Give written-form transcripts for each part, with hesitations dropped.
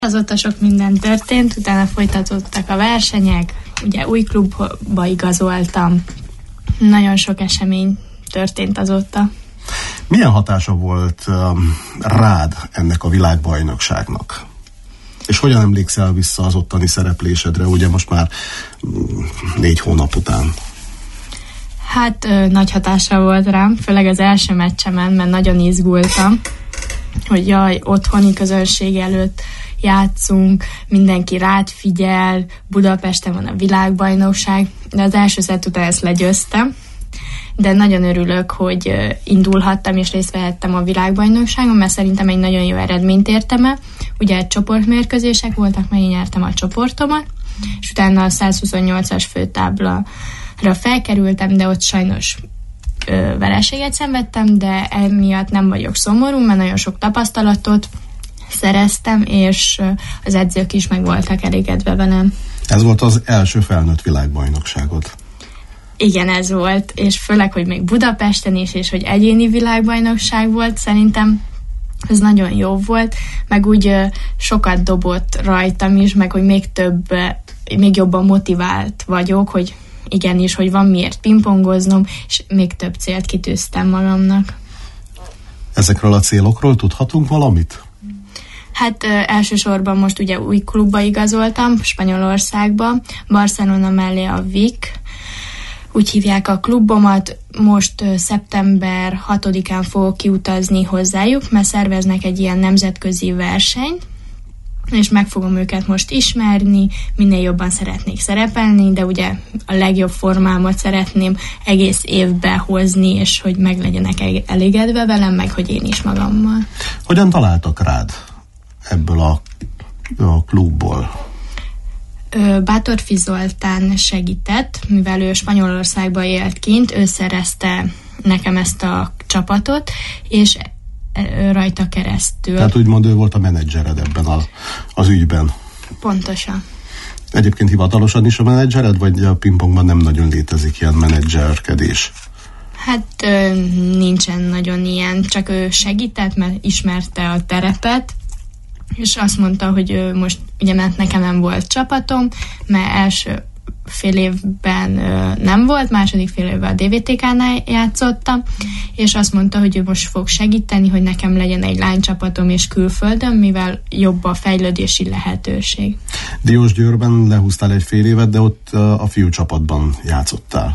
Azóta sok minden történt, utána folytatódtak a versenyek, ugye új klubba igazoltam, nagyon sok esemény történt azóta. Milyen hatása volt rád ennek a világbajnokságnak? És hogyan emlékszel vissza az ottani szereplésedre, ugye most már 4 hónap után? Hát nagy hatása volt rám, főleg az első meccsemen, mert nagyon izgultam, hogy jaj, otthoni közönség előtt játszunk, mindenki rád figyel, Budapesten van a világbajnokság, de az első szett után ezt legyőztem, de nagyon örülök, hogy indulhattam és részt vehettem a világbajnokságon, mert szerintem egy nagyon jó eredményt értem el. Ugye csoportmérkőzések voltak, mert én nyertem a csoportomat, és utána a 128-as főtáblára felkerültem, de ott sajnos vereséget szenvedtem, de emiatt nem vagyok szomorú, mert nagyon sok tapasztalatot szereztem, és az edzők is meg voltak elégedve velem. Ez volt az első felnőtt világbajnokságod? Igen, ez volt, és főleg, hogy még Budapesten is, és hogy egyéni világbajnokság volt, szerintem ez nagyon jó volt, meg úgy sokat dobott rajtam is, meg hogy még jobban motivált vagyok, hogy igenis, hogy van miért pingpongoznom, és még több célt kitűztem magamnak. Ezekről a célokról tudhatunk valamit? Hát elsősorban most ugye új klubba igazoltam, Spanyolországba, Barcelona mellé a Vic, úgy hívják a klubomat, most szeptember 6-án fogok kiutazni hozzájuk, mert szerveznek egy ilyen nemzetközi versenyt, és meg fogom őket most ismerni, minél jobban szeretnék szerepelni, de ugye a legjobb formámat szeretném egész évbe hozni, és hogy meg legyenek elégedve velem, meg hogy én is magammal. Hogyan találtak rád ebből a klubból? Bátorfi Zoltán segített, mivel ő Spanyolországban élt kint, ő szerezte nekem ezt a csapatot, és rajta keresztül. Tehát úgymond ő volt a menedzsered ebben az ügyben. Pontosan. Egyébként hivatalosan is a menedzsered, vagy a pingpongban nem nagyon létezik ilyen menedzserkedés? Hát nincsen nagyon ilyen, csak ő segített, mert ismerte a terepet, és azt mondta, hogy most ugye mert nekem nem volt csapatom, mert első fél évben nem volt, második fél évben a DVTK-nál játszottam, és azt mondta, hogy ő most fog segíteni, hogy nekem legyen egy lánycsapatom és külföldön, mivel jobb a fejlődési lehetőség. Diósgyőrben lehúztál egy fél évet, de ott a fiú csapatban játszottál.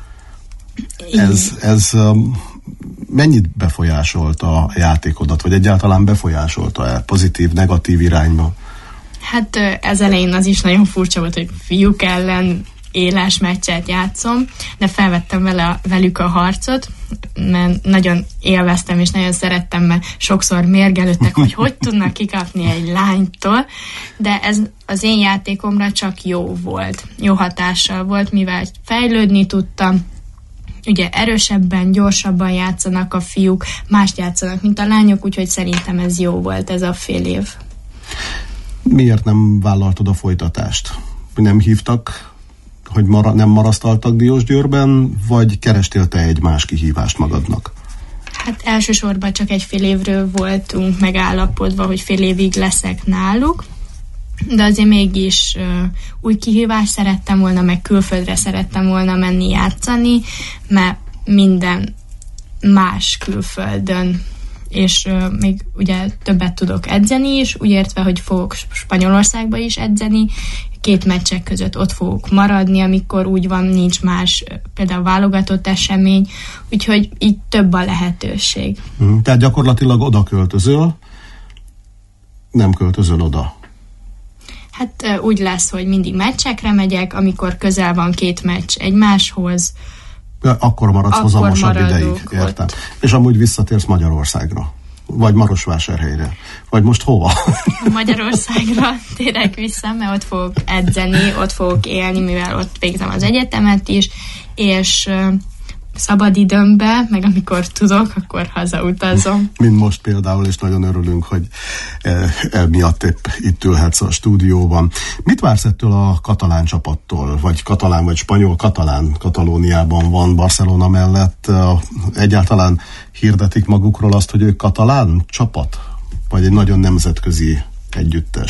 Ez mennyit befolyásolta a játékodat, vagy egyáltalán befolyásolta-e pozitív, negatív irányba? Hát ez elején az is nagyon furcsa volt, hogy fiúk ellen éles meccset játszom, de felvettem velük a harcot, mert nagyon élveztem és nagyon szerettem, mert sokszor mérgelődtek, hogy tudnak kikapni egy lánytól, de ez az én játékomra csak jó volt. Jó hatással volt, mivel fejlődni tudtam. Ugye erősebben, gyorsabban játszanak a fiúk, mást játszanak, mint a lányok, úgyhogy szerintem ez jó volt ez a fél év. Miért nem vállaltad a folytatást? Nem hívtak, hogy nem marasztaltak Diósgyőrben, vagy kerestél te egy más kihívást magadnak? Hát elsősorban csak egy fél évről voltunk megállapodva, hogy fél évig leszek náluk, de azért mégis új kihívást szerettem volna, meg külföldre szerettem volna menni játszani, mert minden más külföldön, és még ugye többet tudok edzeni is, úgy értve, hogy fogok Spanyolországba is edzeni, 2 meccsek között ott fogok maradni, amikor úgy van, nincs más, például válogatott esemény, úgyhogy így több a lehetőség. Tehát gyakorlatilag oda költözöl, nem költözöl oda? Hát úgy lesz, hogy mindig meccsekre megyek, amikor közel van 2 meccs egymáshoz. Akkor maradsz hozamosabb ideig, értem. Ott. És amúgy visszatérsz Magyarországra? Vagy Marosvásárhelyre? Vagy most hova? Magyarországra térek vissza, mert ott fogok edzeni, ott fogok élni, mivel ott végzem az egyetemet is, és szabadidőmbe, meg amikor tudok, akkor hazautazom. Mint most például, és nagyon örülünk, hogy emiatt épp itt ülhetsz a stúdióban. Mit vársz ettől a katalán csapattól? Vagy katalán, vagy spanyol? Katalóniában van, Barcelona mellett. Egyáltalán hirdetik magukról azt, hogy ők katalán csapat? Vagy egy nagyon nemzetközi együttes?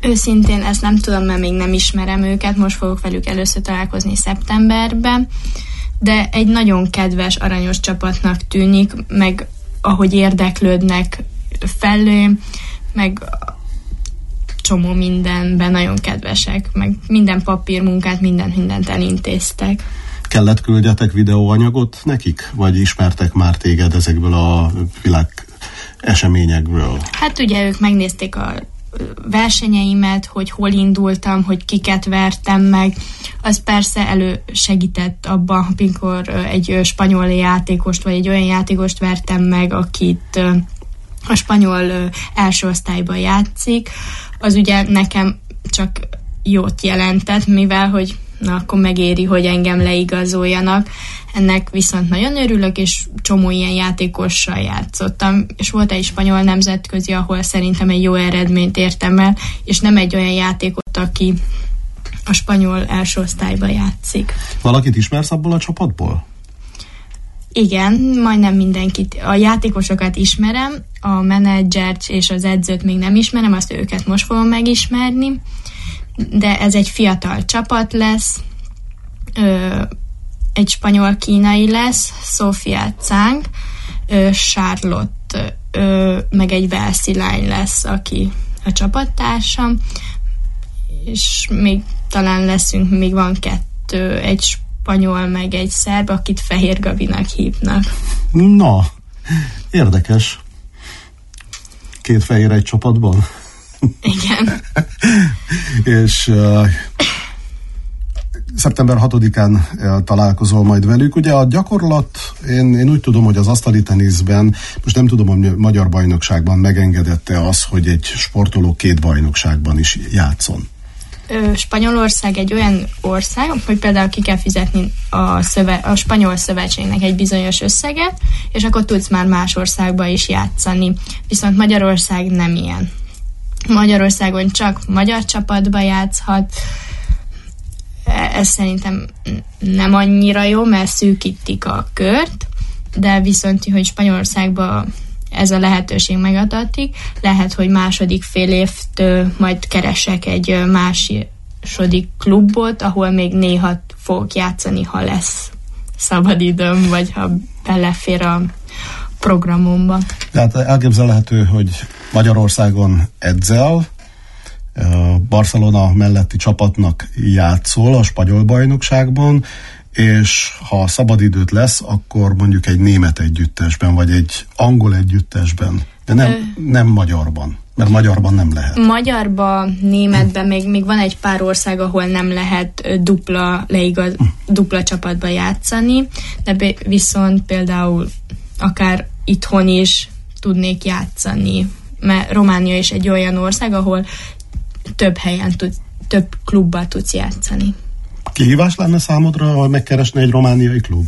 Őszintén ezt nem tudom, mert még nem ismerem őket, most fogok velük először találkozni szeptemberben, de egy nagyon kedves, aranyos csapatnak tűnik, meg ahogy érdeklődnek felé, meg csomó mindenben nagyon kedvesek, meg minden papírmunkát, mindent elintéztek. Kellett küldjetek videóanyagot nekik? Vagy ismertek már téged ezekből a világ eseményekből? Hát ugye ők megnézték a versenyeimet, hogy hol indultam, hogy kiket vertem meg. Az persze elősegített abban, amikor egy spanyol játékost, vagy egy olyan játékost vertem meg, akit a spanyol első osztályban játszik, az ugye nekem csak jót jelentett, mivel hogy na, akkor megéri, hogy engem leigazoljanak. Ennek viszont nagyon örülök, és csomó ilyen játékossal játszottam, és volt egy spanyol nemzetközi, ahol szerintem egy jó eredményt értem el, és nem egy olyan játékot, aki a spanyol első osztályban játszik. Valakit ismersz abból a csapatból? Igen, majdnem mindenkit. A játékosokat ismerem, a menedzsert és az edzőt még nem ismerem, azt őket most fogom megismerni, de ez egy fiatal csapat lesz, egy spanyol-kínai lesz, Sofia Zhang, Charlotte, meg egy walesi lány lesz, aki a csapattársam, és még talán leszünk, még van 2, egy spanyol, meg egy szerb, akit Fehér Gabinak hívnak. Na, érdekes. 2 fehér egy csapatban? Igen. És szeptember 6-án találkozol majd velük. Ugye a gyakorlat, én úgy tudom, hogy az asztali teniszben, most nem tudom, hogy magyar bajnokságban megengedette az, hogy egy sportoló 2 bajnokságban is játszon. Spanyolország egy olyan ország, hogy például ki kell fizetni a spanyol szövetségnek egy bizonyos összeget, és akkor tudsz már más országba is játszani. Viszont Magyarország nem ilyen. Magyarországon csak magyar csapatba játszhat. Ez szerintem nem annyira jó, mert szűkítik a kört, de viszont, hogy Spanyolországban ez a lehetőség megadatik, lehet, hogy második fél évtől majd keresek egy második klubot, ahol még néha fogok játszani, ha lesz szabadidőm, vagy ha belefér a programomba. Tehát elképzelhető, hogy Magyarországon edzel, Barcelona melletti csapatnak játszol a spanyol bajnokságban, és ha szabadidőt lesz, akkor mondjuk egy német együttesben, vagy egy angol együttesben, de nem magyarban, mert magyarban nem lehet. Magyarban, németben még van egy pár ország, ahol nem lehet dupla csapatba játszani, de viszont például akár itthon is tudnék játszani, mert Románia is egy olyan ország, ahol több helyen több klubban tudsz játszani. Kihívás lenne számodra, ha megkeresne egy romániai klub?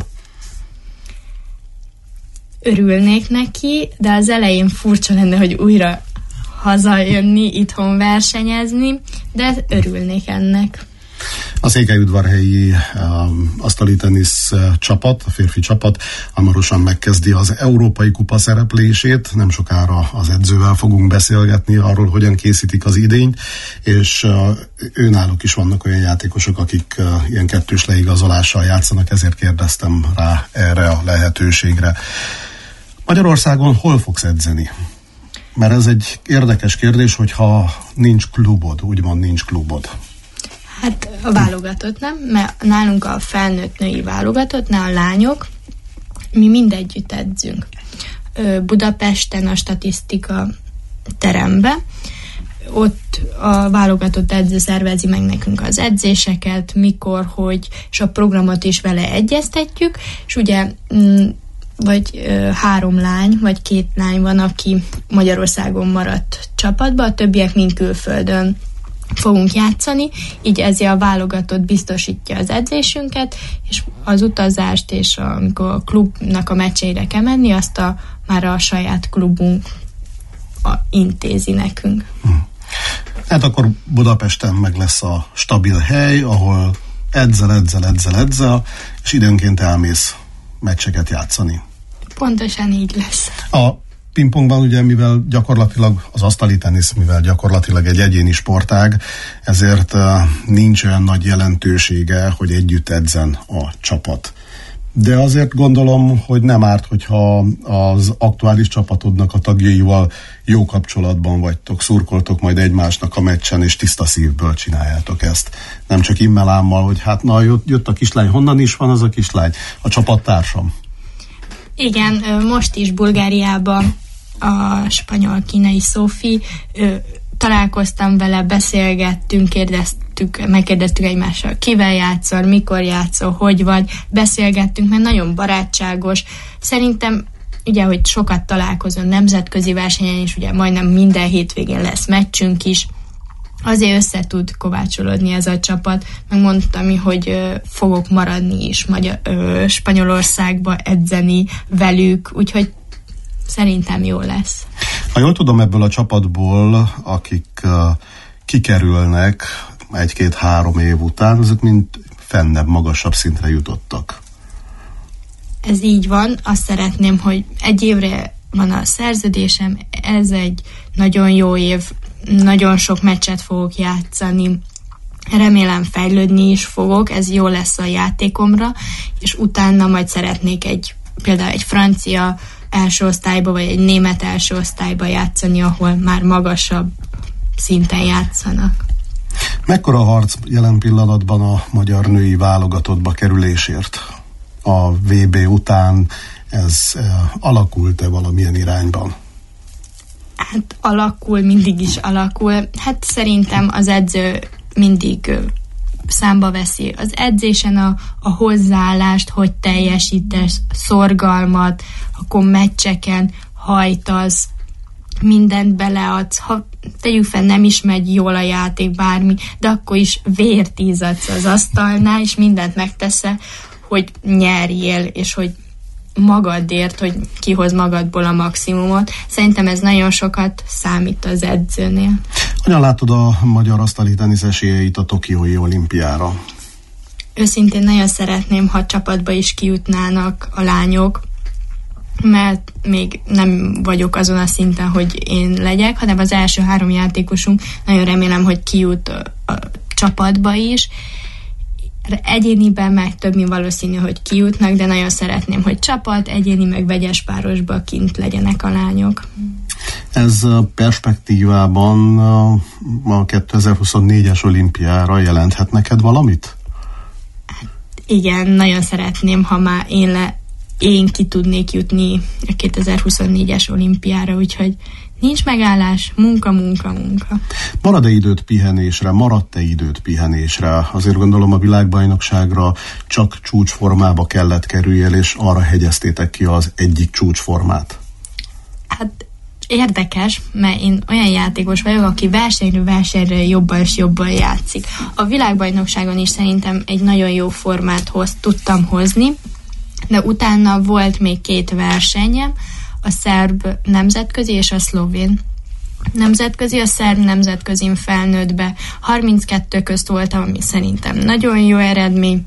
Örülnék neki, de az elején furcsa lenne, hogy újra hazajönni, itthon versenyezni, de örülnék ennek. A székelyudvarhelyi asztali tenisz csapat, a férfi csapat hamarosan megkezdi az Európai Kupa szereplését. Nem sokára az edzővel fogunk beszélgetni arról, hogyan készítik az idényt, és őnáluk is vannak olyan játékosok, akik ilyen kettős leigazolással játszanak, ezért kérdeztem rá erre a lehetőségre. Magyarországon hol fogsz edzeni? Mert ez egy érdekes kérdés, hogyha nincs klubod, úgymond nincs klubod. Hát a válogatott nem, mert nálunk a felnőtt női válogatottnál a lányok, mi mindegyütt edzünk. Budapesten a statisztika terembe, ott a válogatott edző szervezi meg nekünk az edzéseket, mikor, hogy, és a programot is vele egyeztetjük, és ugye vagy 3 lány, vagy 2 lány van, aki Magyarországon maradt csapatba, a többiek mind külföldön fogunk játszani, így ezért a válogatott biztosítja az edzésünket, és az utazást, és amikor a klubnak a meccseire kell menni, azt már a saját klubunk intézi nekünk. Hát akkor Budapesten meg lesz a stabil hely, ahol edzel, és időnként elmész meccseket játszani. Pontosan így lesz. A pingpongban ugye, mivel gyakorlatilag az asztali tenisz, mivel gyakorlatilag egy egyéni sportág, ezért nincs olyan nagy jelentősége, hogy együtt edzen a csapat. De azért gondolom, hogy nem árt, hogyha az aktuális csapatodnak a tagjaival jó kapcsolatban vagytok, szurkoltok majd egymásnak a meccsen, és tiszta szívből csináljátok ezt. Nem csak immelámmal, hogy hát na, jött a kislány, honnan is van az a kislány? A csapattársam. Igen, most is Bulgáriában a spanyol-kínai Szófi, találkoztam vele, beszélgettünk, megkérdeztük egymással, kivel játszol, mikor játszol, hogy vagy, beszélgettünk, mert nagyon barátságos. Szerintem, ugye, hogy sokat találkozom nemzetközi versenyen is, ugye majdnem minden hétvégén lesz meccsünk is, azért össze tud kovácsolódni ez a csapat. Megmondtam, hogy fogok maradni is Spanyolországba edzeni velük, úgyhogy szerintem jó lesz. Ha jól tudom, ebből a csapatból, akik kikerülnek 1-2-3 év után, azok mind fennebb, magasabb szintre jutottak. Ez így van. Azt szeretném, hogy 1 évre van a szerződésem, ez egy nagyon jó év, nagyon sok meccset fogok játszani, remélem fejlődni is fogok, ez jó lesz a játékomra, és utána majd szeretnék például egy francia első osztályba, vagy egy német első osztályba játszani, ahol már magasabb szinten játszanak. Mekkora harc jelen pillanatban a magyar női válogatottba kerülésért? A VB után ez alakult-e valamilyen irányban? Hát alakul, mindig is alakul. Hát szerintem az edző mindig számba veszi az edzésen a hozzáállást, hogy teljesítesz, szorgalmat, akkor meccseken hajtasz, mindent beleadsz, ha tegyük fel, nem is megy jól a játék, bármi, de akkor is vért izzadsz az asztalnál, és mindent megteszel, hogy nyerjél, és hogy magadért, hogy kihoz magadból a maximumot. Szerintem ez nagyon sokat számít az edzőnél. Hogyan látod a magyar asztali tenisz esélyeit a tokiói olimpiára? Őszintén nagyon szeretném, ha csapatba is kijutnának a lányok, mert még nem vagyok azon a szinten, hogy én legyek, hanem az első 3 játékosunk, nagyon remélem, hogy kijut a csapatba is. Egyéniben meg több, mint valószínű, hogy kijutnak, de nagyon szeretném, hogy csapat, egyéni, meg vegyes párosba kint legyenek a lányok. Ez perspektívában a 2024-es olimpiára jelenthet neked valamit? Igen, nagyon szeretném, ha már én ki tudnék jutni a 2024-es olimpiára, úgyhogy nincs megállás, munka. Maradt-e időt pihenésre? Azért gondolom a világbajnokságra csak csúcsformába kellett kerüljél, és arra hegyeztétek ki az egyik csúcsformát. Hát érdekes, mert én olyan játékos vagyok, aki versenyről jobban és jobban játszik. A világbajnokságon is szerintem egy nagyon jó formát tudtam hozni, de utána volt még 2 versenyem, a szerb nemzetközi és a szlovén nemzetközi. A szerb nemzetközin felnőttbe 32 közt voltam, ami szerintem nagyon jó eredmény.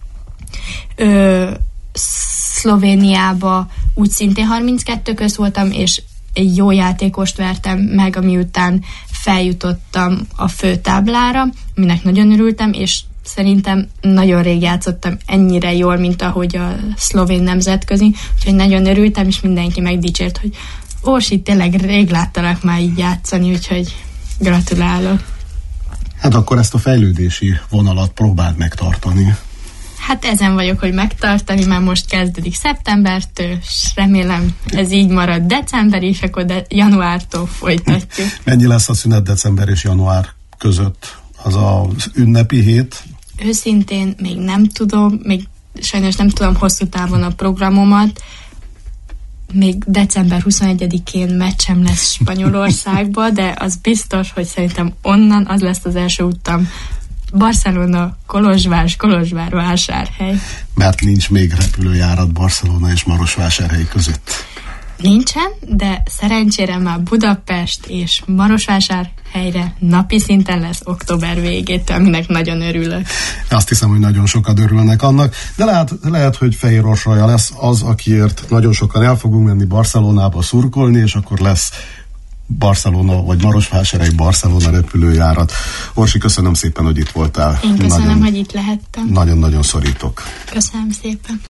Szlovéniába úgy szintén 32 közt voltam, és egy jó játékost vertem meg, ami után feljutottam a főtáblára, aminek nagyon örültem, és szerintem nagyon rég játszottam ennyire jól, mint ahogy a szlovén nemzetközi, úgyhogy nagyon örültem, és mindenki megdicsért, hogy Orsi, tényleg rég láttalak már így játszani, úgyhogy gratulálok. Hát akkor ezt a fejlődési vonalat próbáld megtartani. Hát ezen vagyok, hogy megtartani, már most kezdődik szeptembertől, és remélem ez így marad december, és akkor januártól folytatjuk. Mennyi lesz a szünet december és január között? Az az ünnepi hét? Őszintén még nem tudom, még sajnos nem tudom hosszú távon a programomat. Még december 21-én meccsem lesz Spanyolországba, de az biztos, hogy szerintem onnan az lesz az első utam. Barcelona, Kolozsvár, Vásárhely. Mert nincs még repülőjárat Barcelona és Marosvásárhely között. Nincsen, de szerencsére már Budapest és Marosvásárhelyre napi szinten lesz október végétől, aminek nagyon örülök. Azt hiszem, hogy nagyon sokan örülnek annak, de lehet, hogy Fehér Orsolya lesz az, akiért nagyon sokan el fogunk menni Barcelonába szurkolni, és akkor lesz Barcelona, vagy Marosvásárhely Barcelona repülőjárat. Orsi, köszönöm szépen, hogy itt voltál. Én köszönöm, hogy itt lehettem. Nagyon-nagyon szorítok. Köszönöm szépen.